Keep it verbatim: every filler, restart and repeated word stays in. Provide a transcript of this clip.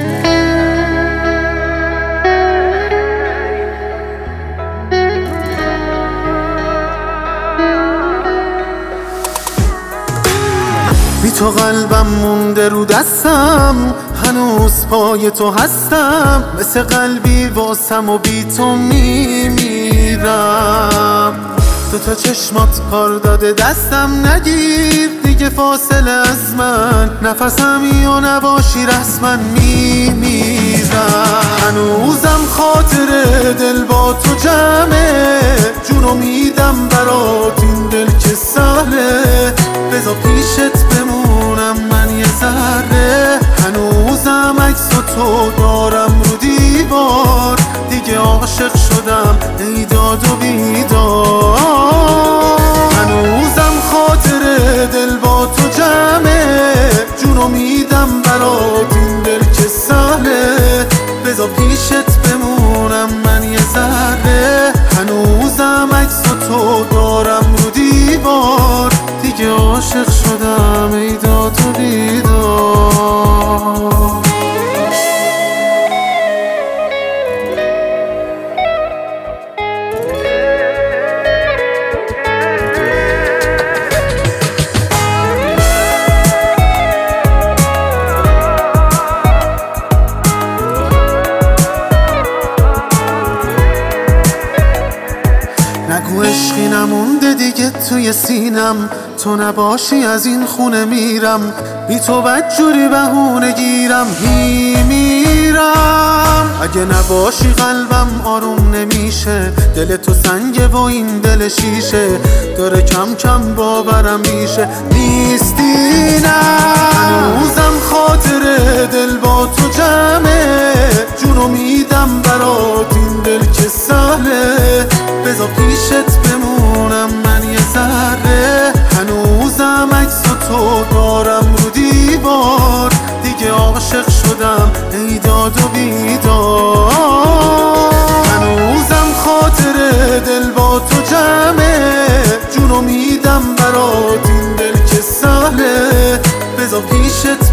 بی تو قلبم مونده رو دستم، هنوز پای تو هستم، مثل قلبی واسم و بی تو میمیرم. تو تا چشمات کار داده دستم، نگیر دیگه فاصله از من، نفسم یا نباشی رسما میمیرم. هنوزم خاطر دل با تو جمعه، جونو میدم برات این دل که سهله، بذار پیشت بمونم من یه ذره. هنوزم عکس تو دارم رو دیوار، دیگه عاشق شدم ای داد و بیدار. هنوزم خاطر دل با تو جمعه، جونو میدم برات این دل که سهله، بذار پیشت بمونم من یه ذره. هنوزم عکس تو دارم رو دیوار، دیگه عاشق شدم ای داد و بیدار. نگو عشقی نمونده دیگه توی سینم، تو نباشی از این خونه میرم، بی تو بدجوری بهونه گیرم میمیرم. اگه نباشی قلبم آروم نمیشه، دل تو سنگه و این دل شیشه، داره کم کم باورم میشه نیستی نه. هنوزم خاطر دل با تو جمعه، جونو میدم برات این دل که سهله، بذار پیشت بمونم من یه ذره. هنوزم عکس تو دارم رو دیوار، دیگه عاشق شدم ای داد و بیدار. هنوزم خاطر دل با تو جمعه، جونو میدم برات این دل که سهله، بذار پیشت